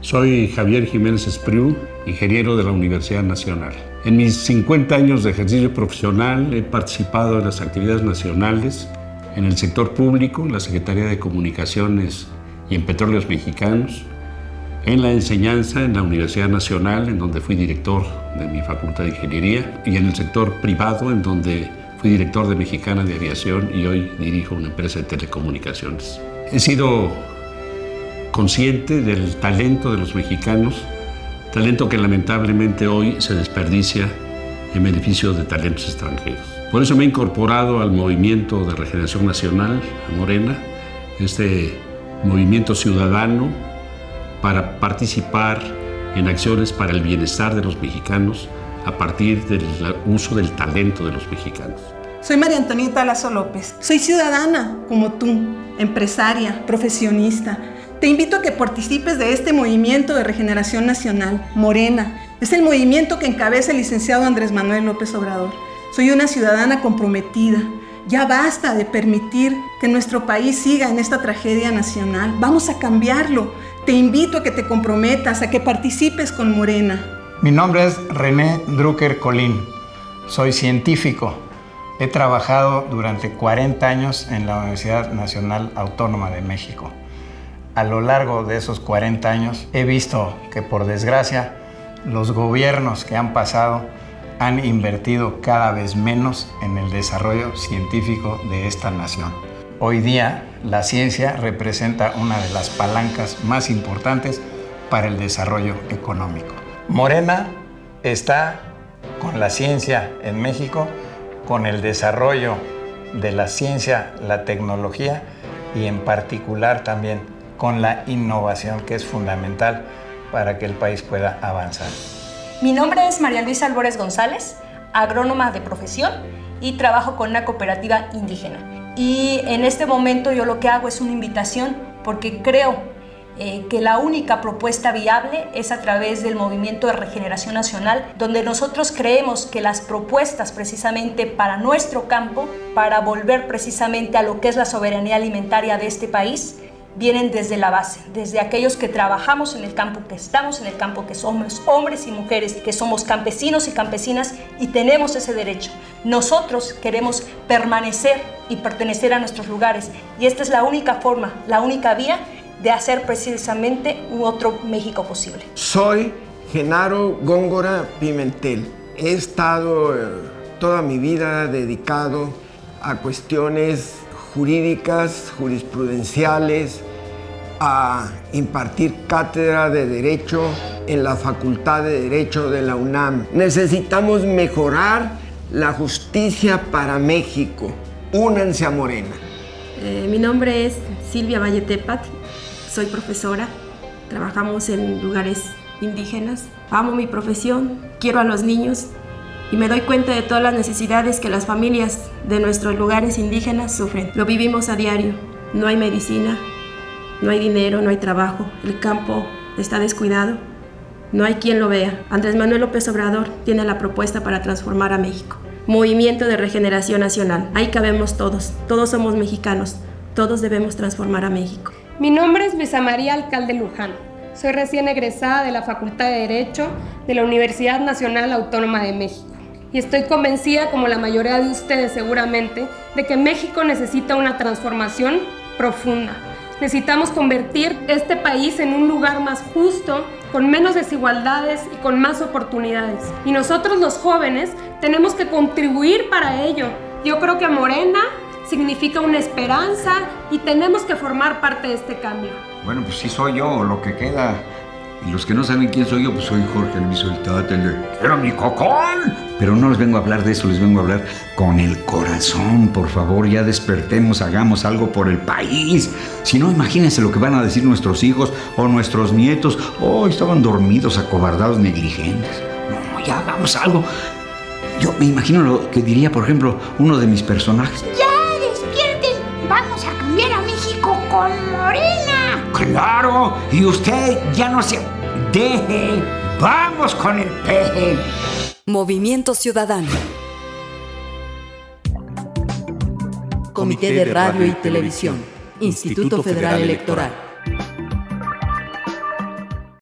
Soy Javier Jiménez Espriu, ingeniero de la Universidad Nacional. En mis 50 años de ejercicio profesional he participado en las actividades nacionales, en el sector público, en la Secretaría de Comunicaciones y en Petróleos Mexicanos, en la enseñanza en la Universidad Nacional, en donde fui director de mi Facultad de Ingeniería, y en el sector privado, en donde fui director de Mexicana de Aviación y hoy dirijo una empresa de telecomunicaciones. He sido consciente del talento de los mexicanos, talento que lamentablemente hoy se desperdicia en beneficio de talentos extranjeros. Por eso me he incorporado al Movimiento de Regeneración Nacional, a Morena, este movimiento ciudadano para participar en acciones para el bienestar de los mexicanos a partir del uso del talento de los mexicanos. Soy María Antonieta Lazo López. Soy ciudadana como tú, empresaria, profesionista. Te invito a que participes de este movimiento de regeneración nacional, Morena. Es el movimiento que encabeza el licenciado Andrés Manuel López Obrador. Soy una ciudadana comprometida. Ya basta de permitir que nuestro país siga en esta tragedia nacional. Vamos a cambiarlo. Te invito a que te comprometas, a que participes con Morena. Mi nombre es René Drucker Colín. Soy científico. He trabajado durante 40 años en la Universidad Nacional Autónoma de México. A lo largo de esos 40 años he visto que, por desgracia, los gobiernos que han pasado han invertido cada vez menos en el desarrollo científico de esta nación. Hoy día, la ciencia representa una de las palancas más importantes para el desarrollo económico. Morena está con la ciencia en México, con el desarrollo de la ciencia, la tecnología y en particular también con la innovación, que es fundamental para que el país pueda avanzar. Mi nombre es María Luisa Álvarez González, agrónoma de profesión y trabajo con una cooperativa indígena. Y en este momento yo lo que hago es una invitación porque creo que la única propuesta viable es a través del Movimiento de Regeneración Nacional, donde nosotros creemos que las propuestas precisamente para nuestro campo, para volver precisamente a lo que es la soberanía alimentaria de este país, vienen desde la base, desde aquellos que trabajamos en el campo, que estamos en el campo, que somos hombres y mujeres, que somos campesinos y campesinas y tenemos ese derecho. Nosotros queremos permanecer y pertenecer a nuestros lugares y esta es la única forma, la única vía de hacer precisamente un otro México posible. Soy Genaro Góngora Pimentel. He estado toda mi vida dedicado a cuestiones jurídicas, jurisprudenciales, a impartir cátedra de Derecho en la Facultad de Derecho de la UNAM. Necesitamos mejorar la justicia para México. Únanse a Morena. Mi nombre es Silvia Valletepat, soy profesora, trabajamos en lugares indígenas. Amo mi profesión, quiero a los niños y me doy cuenta de todas las necesidades que las familias de nuestros lugares indígenas sufren. Lo vivimos a diario. No hay medicina, no hay dinero, no hay trabajo. El campo está descuidado. No hay quien lo vea. Andrés Manuel López Obrador tiene la propuesta para transformar a México. Movimiento de Regeneración Nacional. Ahí cabemos todos. Todos somos mexicanos. Todos debemos transformar a México. Mi nombre es Luisa María Alcalde Luján. Soy recién egresada de la Facultad de Derecho de la Universidad Nacional Autónoma de México. Y estoy convencida, como la mayoría de ustedes seguramente, de que México necesita una transformación profunda. Necesitamos convertir este país en un lugar más justo, con menos desigualdades y con más oportunidades. Y nosotros los jóvenes tenemos que contribuir para ello. Yo creo que Morena significa una esperanza y tenemos que formar parte de este cambio. Bueno, pues sí soy yo, lo que queda. Y los que no saben quién soy yo, pues soy Jorge Luis Oltate, el de ¡Quiero mi cocón! Pero no les vengo a hablar de eso, les vengo a hablar con el corazón. Por favor, ya despertemos, hagamos algo por el país. Si no, imagínense lo que van a decir nuestros hijos o nuestros nietos. Oh, estaban dormidos, acobardados, negligentes. No, ya hagamos algo. Yo me imagino lo que diría, por ejemplo, uno de mis personajes. ¡Ya despierten! ¡Vamos a cambiar a México con Morena! ¡Claro! Y usted ya no se deje. ¡Vamos con el peje! Movimiento Ciudadano. Comité de Radio y Televisión. Instituto Federal Electoral.